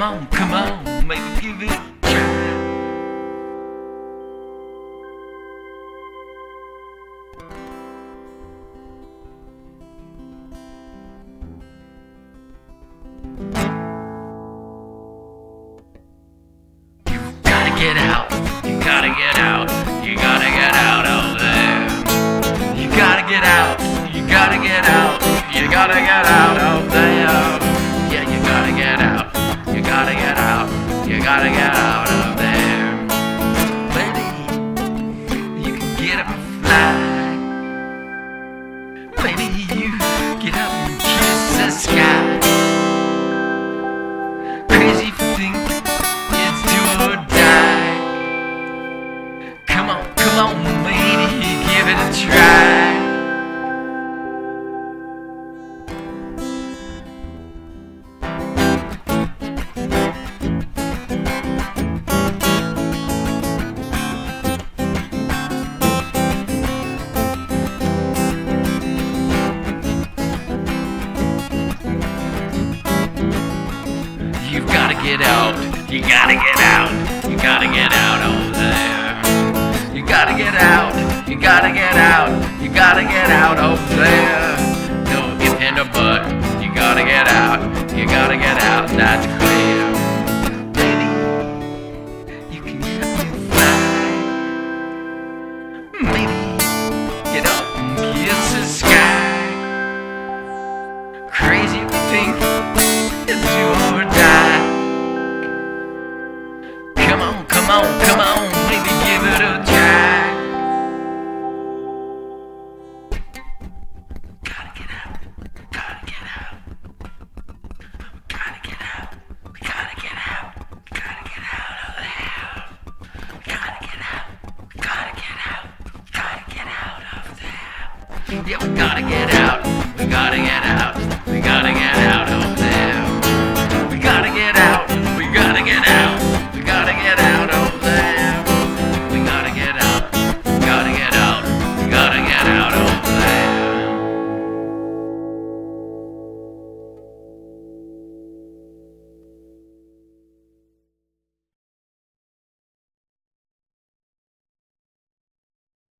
come on, maybe give it a try. Get out, you gotta get out, you gotta get out of there. You gotta get out, you gotta get out, you gotta get out of there. Yeah, you gotta get out, you gotta get out, you gotta get out of there. Baby, you can get up and fly. Baby, you get up and kiss the sky. Crazy if you think it's do or die. Come on, lady, give it a try. You've gotta get out, you gotta get out, you gotta get out over there. You gotta get out, you gotta get out, you gotta get out over there. No if and a but, you gotta get out, you gotta get out, that's clear. Baby, you can get up and fly. Maybe get up and kiss the sky. Crazy if you think it's do or die. Come on, maybe give it a try. Gotta get out, gotta get out, gotta get out, gotta get out, gotta get out of there. Gotta get out, gotta get out, gotta get out of there. Yeah, we gotta get out, we gotta get out, we gotta get out of there. We gotta get out, we gotta get out, we gotta get out of there. We gotta get out, gotta get out, we gotta get out of there.